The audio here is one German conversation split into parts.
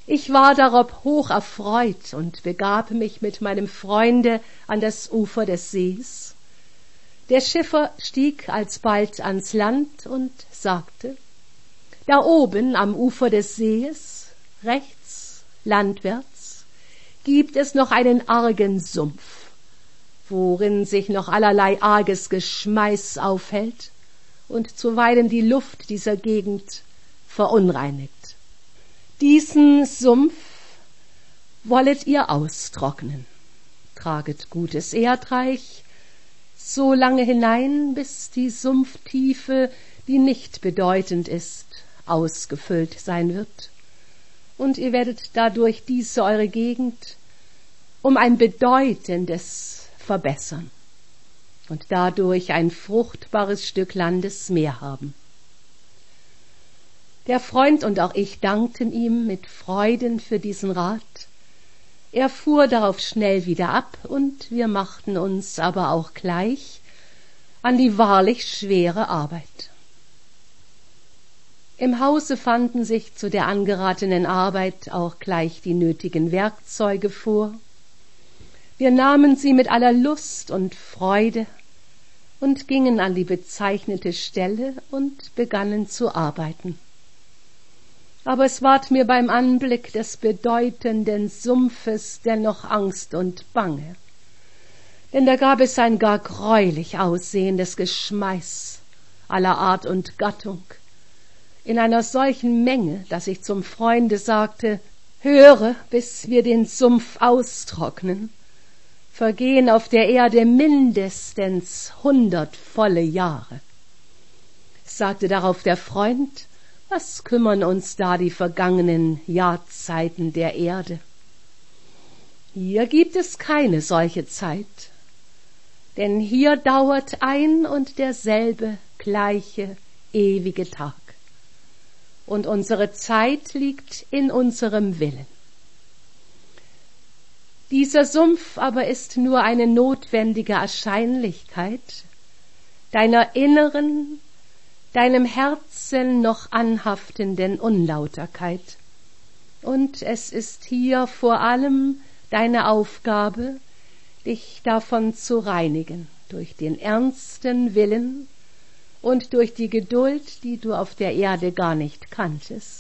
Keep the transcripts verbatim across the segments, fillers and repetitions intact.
Ich war darob hoch erfreut und begab mich mit meinem Freunde an das Ufer des Sees. Der Schiffer stieg alsbald ans Land und sagte, da oben am Ufer des Sees, rechts, landwärts, gibt es noch einen argen Sumpf, worin sich noch allerlei arges Geschmeiß aufhält und zuweilen die Luft dieser Gegend verunreinigt. Diesen Sumpf wollet ihr austrocknen. Traget gutes Erdreich so lange hinein, bis die Sumpftiefe, die nicht bedeutend ist, ausgefüllt sein wird. Und ihr werdet dadurch diese eure Gegend um ein bedeutendes verbessern und dadurch ein fruchtbares Stück Landes mehr haben. Der Freund und auch ich dankten ihm mit Freuden für diesen Rat. Er fuhr darauf schnell wieder ab, und wir machten uns aber auch gleich an die wahrlich schwere Arbeit. Im Hause fanden sich zu der angeratenen Arbeit auch gleich die nötigen Werkzeuge vor. Wir nahmen sie mit aller Lust und Freude und gingen an die bezeichnete Stelle und begannen zu arbeiten. Aber es ward mir beim Anblick des bedeutenden Sumpfes dennoch Angst und Bange, denn da gab es ein gar greulich aussehendes Geschmeiß aller Art und Gattung, in einer solchen Menge, dass ich zum Freunde sagte, höre, bis wir den Sumpf austrocknen, vergehen auf der Erde mindestens hundert volle Jahre. Sagte darauf der Freund, was kümmern uns da die vergangenen Jahrzeiten der Erde? Hier gibt es keine solche Zeit, denn hier dauert ein und derselbe gleiche ewige Tag. Und unsere Zeit liegt in unserem Willen. Dieser Sumpf aber ist nur eine notwendige Erscheinlichkeit deiner inneren, deinem Herzen noch anhaftenden Unlauterkeit. Und es ist hier vor allem deine Aufgabe, dich davon zu reinigen, durch den ernsten Willen und durch die Geduld, die du auf der Erde gar nicht kanntest.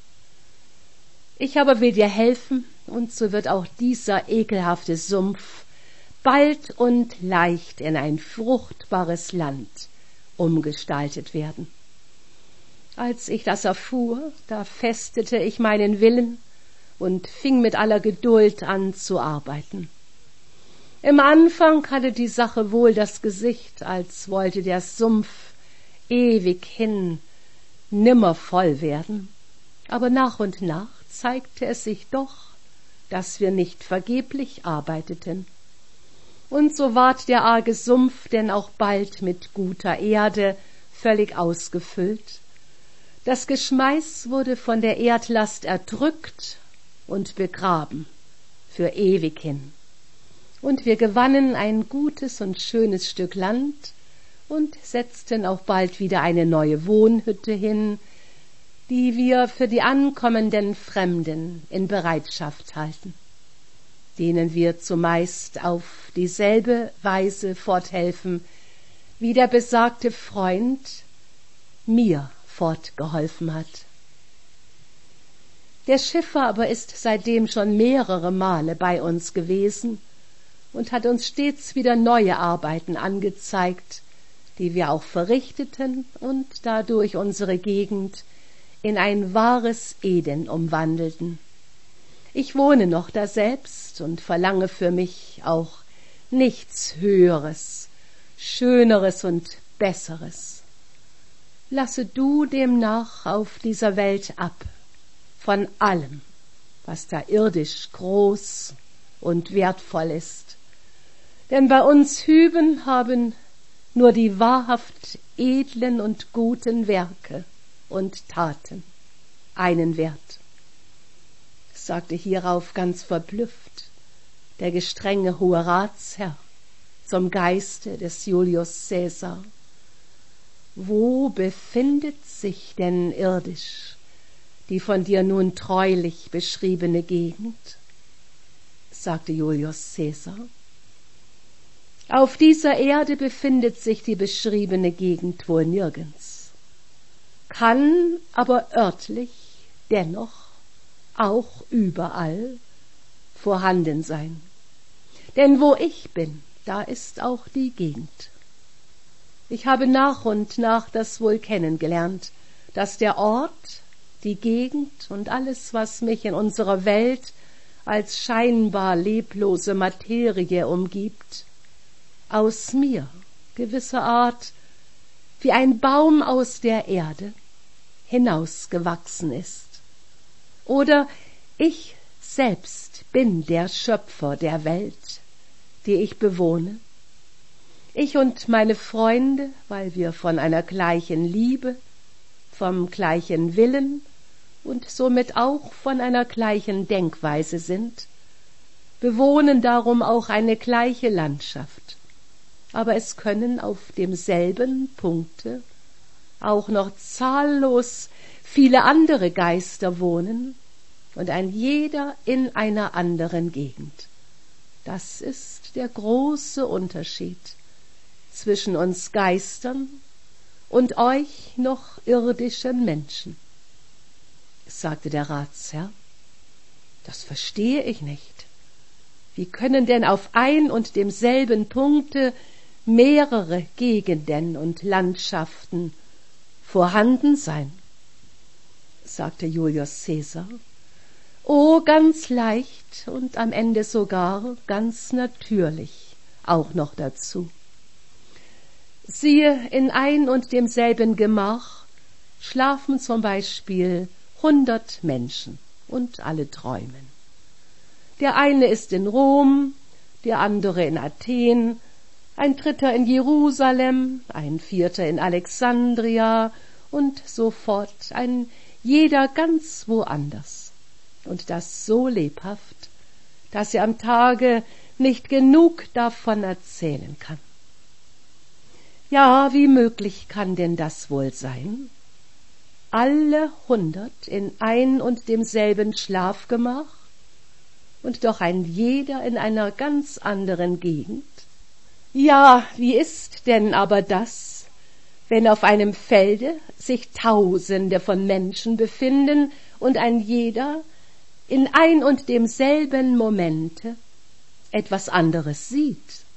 Ich aber will dir helfen, und so wird auch dieser ekelhafte Sumpf bald und leicht in ein fruchtbares Land umgestaltet werden. Als ich das erfuhr, da festete ich meinen Willen und fing mit aller Geduld an zu arbeiten. Im Anfang hatte die Sache wohl das Gesicht, als wollte der Sumpf ewig hin nimmer voll werden, aber nach und nach zeigte es sich doch, dass wir nicht vergeblich arbeiteten. Und so ward der arge Sumpf denn auch bald mit guter Erde völlig ausgefüllt. Das Geschmeiß wurde von der Erdlast erdrückt und begraben für ewig hin. Und wir gewannen ein gutes und schönes Stück Land und setzten auch bald wieder eine neue Wohnhütte hin, die wir für die ankommenden Fremden in Bereitschaft halten, denen wir zumeist auf dieselbe Weise forthelfen, wie der besagte Freund mir fortgeholfen hat. Der Schiffer aber ist seitdem schon mehrere Male bei uns gewesen und hat uns stets wieder neue Arbeiten angezeigt, die wir auch verrichteten und dadurch unsere Gegend in ein wahres Eden umwandelten. Ich wohne noch daselbst und verlange für mich auch nichts Höheres, Schöneres und Besseres. Lasse du demnach auf dieser Welt ab von allem, was da irdisch groß und wertvoll ist. Denn bei uns hüben haben nur die wahrhaft edlen und guten Werke und Taten einen Wert, sagte hierauf ganz verblüfft der gestrenge Hohe Ratsherr zum Geiste des Julius Caesar. Wo befindet sich denn irdisch die von dir nun treulich beschriebene Gegend? Sagte Julius Caesar. Auf dieser Erde befindet sich die beschriebene Gegend wohl nirgends, kann aber örtlich dennoch auch überall vorhanden sein. Denn wo ich bin, da ist auch die Gegend. Ich habe nach und nach das wohl kennengelernt, dass der Ort, die Gegend und alles, was mich in unserer Welt als scheinbar leblose Materie umgibt, aus mir gewisser Art wie ein Baum aus der Erde hinausgewachsen ist. Oder ich selbst bin der Schöpfer der Welt, die ich bewohne. Ich und meine Freunde, weil wir von einer gleichen Liebe, vom gleichen Willen und somit auch von einer gleichen Denkweise sind, bewohnen darum auch eine gleiche Landschaft. Aber es können auf demselben Punkte auch noch zahllos viele andere Geister wohnen und ein jeder in einer anderen Gegend. Das ist der große Unterschied zwischen uns Geistern und euch noch irdischen Menschen, sagte der Ratsherr. Das verstehe ich nicht. Wie können denn auf ein und demselben Punkte mehrere Gegenden und Landschaften vorhanden sein? Sagte Julius Caesar. Oh, ganz leicht und am Ende sogar ganz natürlich auch noch dazu. Siehe, in ein und demselben Gemach schlafen zum Beispiel hundert Menschen und alle träumen. Der eine ist in Rom, der andere in Athen, ein dritter in Jerusalem, ein vierter in Alexandria und so fort, ein jeder ganz woanders. Und das so lebhaft, dass er am Tage nicht genug davon erzählen kann. Ja, wie möglich kann denn das wohl sein? Alle hundert in ein und demselben Schlafgemach und doch ein jeder in einer ganz anderen Gegend? Ja, wie ist denn aber das, wenn auf einem Felde sich Tausende von Menschen befinden und ein jeder in ein und demselben Momente etwas anderes sieht?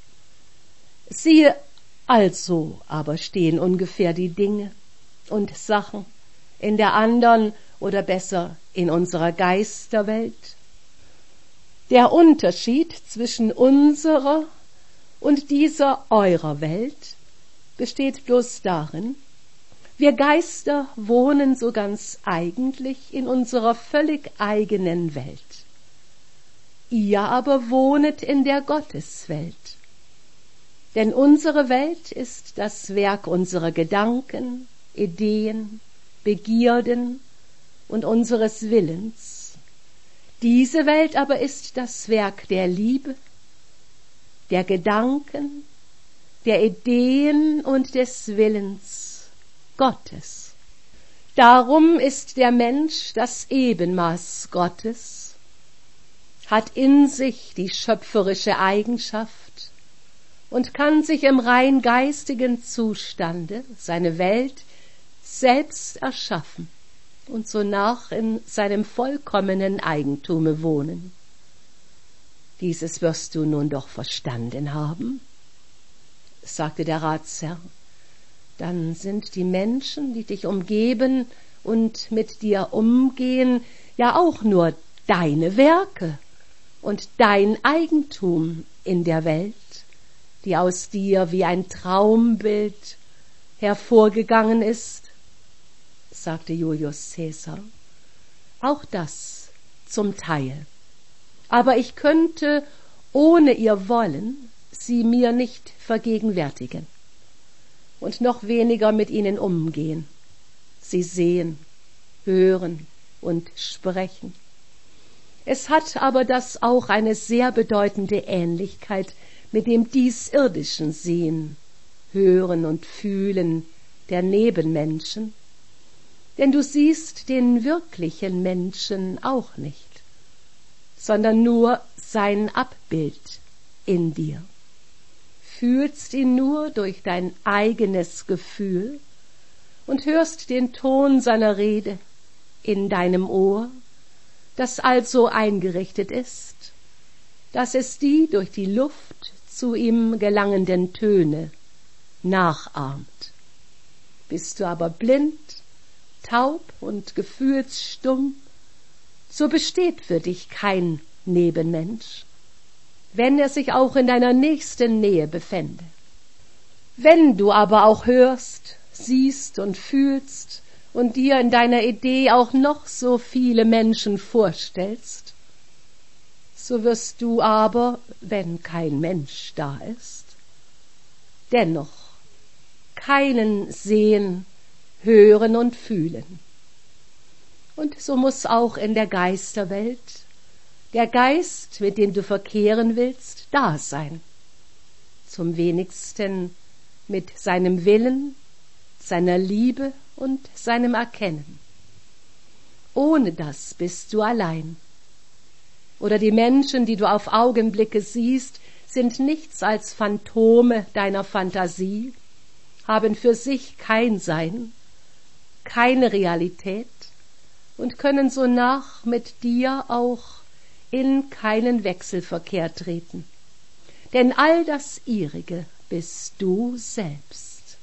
Siehe, also aber stehen ungefähr die Dinge und Sachen in der andern oder besser in unserer Geisterwelt. Der Unterschied zwischen unserer und dieser eurer Welt besteht bloß darin, wir Geister wohnen so ganz eigentlich in unserer völlig eigenen Welt. Ihr aber wohnet in der Gotteswelt. Denn unsere Welt ist das Werk unserer Gedanken, Ideen, Begierden und unseres Willens. Diese Welt aber ist das Werk der Liebe, der Gedanken, der Ideen und des Willens Gottes. Darum ist der Mensch das Ebenmaß Gottes, hat in sich die schöpferische Eigenschaft und kann sich im rein geistigen Zustande seine Welt selbst erschaffen und sonach in seinem vollkommenen Eigentume wohnen. Dieses wirst du nun doch verstanden haben, sagte der Ratsherr. Dann sind die Menschen, die dich umgeben und mit dir umgehen, ja auch nur deine Werke und dein Eigentum in der Welt, die aus dir wie ein Traumbild hervorgegangen ist, sagte Julius Caesar. Auch das zum Teil. Aber ich könnte ohne ihr Wollen sie mir nicht vergegenwärtigen und noch weniger mit ihnen umgehen, sie sehen, hören und sprechen. Es hat aber das auch eine sehr bedeutende Ähnlichkeit mit dem diesirdischen Sehen, Hören und Fühlen der Nebenmenschen. denn du siehst den wirklichen Menschen auch nicht, sondern nur sein Abbild in dir. Fühlst ihn nur durch dein eigenes Gefühl und hörst den Ton seiner Rede in deinem Ohr, das also eingerichtet ist, dass es die durch die Luft zu ihm gelangenden Töne nachahmt. Bist du aber blind, taub und gefühlsstumm, so besteht für dich kein Nebenmensch, wenn er sich auch in deiner nächsten Nähe befände. Wenn du aber auch hörst, siehst und fühlst und dir in deiner Idee auch noch so viele Menschen vorstellst, so wirst du aber, wenn kein Mensch da ist, dennoch keinen sehen, hören und fühlen. Und so muß auch in der Geisterwelt der Geist, mit dem du verkehren willst, da sein, zum wenigsten mit seinem Willen, seiner Liebe und seinem Erkennen. Ohne das bist du allein. Oder die Menschen, die du auf Augenblicke siehst, sind nichts als Phantome deiner Fantasie, haben für sich kein Sein, keine Realität und können sonach mit dir auch in keinen Wechselverkehr treten. Denn all das Ihrige bist du selbst.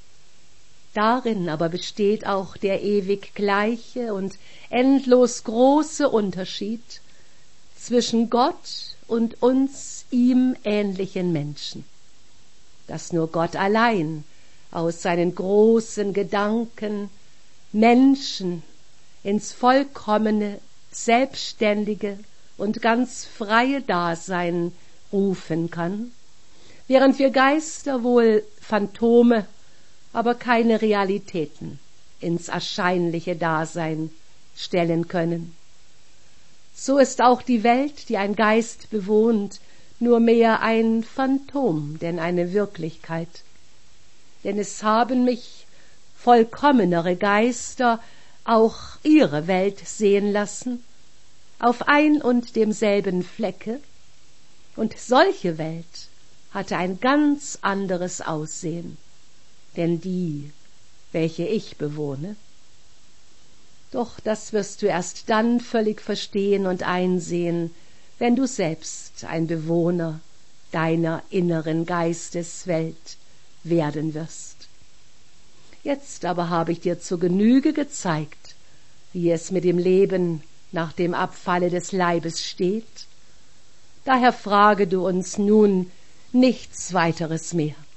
Darin aber besteht auch der ewig gleiche und endlos große Unterschied zwischen Gott und uns ihm ähnlichen Menschen, dass nur Gott allein aus seinen großen Gedanken Menschen ins vollkommene, selbstständige und ganz freie Dasein rufen kann, während wir Geister wohl Phantome, aber keine Realitäten ins erscheinliche Dasein stellen können. So ist auch die Welt, die ein Geist bewohnt, nur mehr ein Phantom, denn eine Wirklichkeit. Denn es haben mich vollkommenere Geister auch ihre Welt sehen lassen, auf ein und demselben Flecke, und solche Welt hatte ein ganz anderes Aussehen, denn die, welche ich bewohne. Doch das wirst du erst dann völlig verstehen und einsehen, wenn du selbst ein Bewohner deiner inneren Geisteswelt werden wirst. Jetzt aber habe ich dir zur Genüge gezeigt, wie es mit dem Leben nach dem Abfalle des Leibes steht. Daher frage du uns nun nichts weiteres mehr.